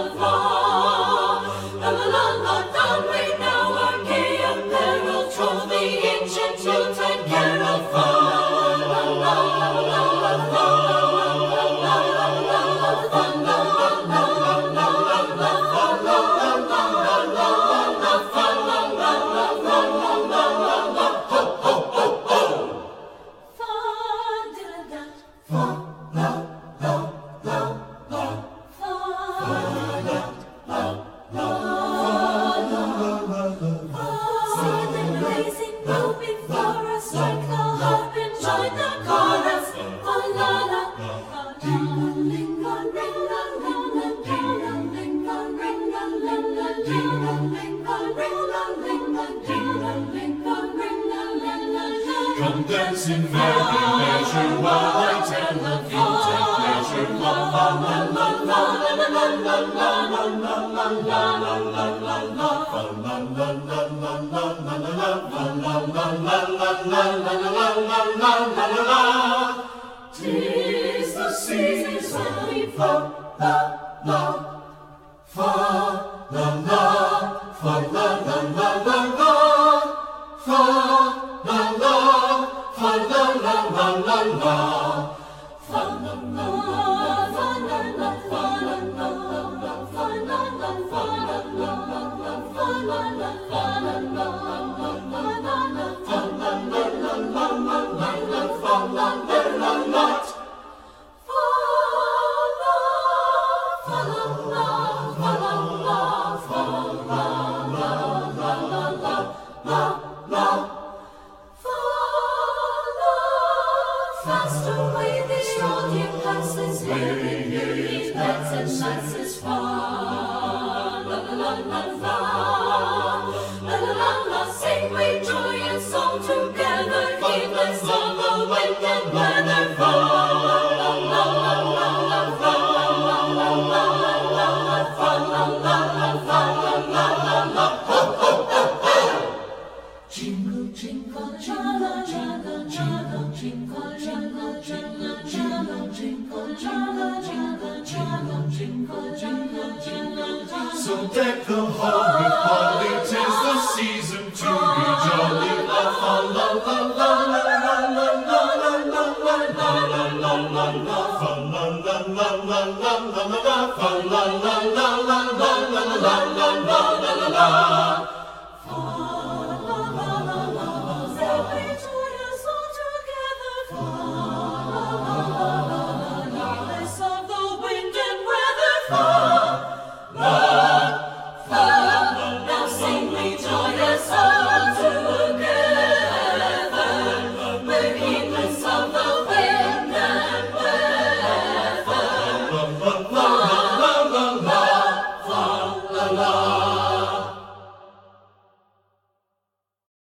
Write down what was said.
Come dance in merry measure while I tell of you take pleasure. La la la la la la la la la la la la la la la. Fa la la la la la la la la. Fa la la la la la la la la la la. 'Tis the season we fa la la fa la la fa la la la la la fa la la fa la la la la la fa la la fa la la fa la la fa la la fa la la fa la la fa la la fa la la la la la fa la la la la. Fast away the old year passes, heavy nights and nights is far. La la la la la, la la la la. Sing we joyous song together, heedless of the wind and weather. La la la la la la la, la la la la la la, la la la la la la. Ho ho ho ho! Jingle jingle jingle jingle jingle jingle jingle jingle jingle jingle jingle jingle jingle jingle jingle jingle. So deck the hall with holly, 'tis the season to be jolly. La la la la la la la la la la la la la la la. Fa la la la la la la la. Fa la la la la la la la la la la. La la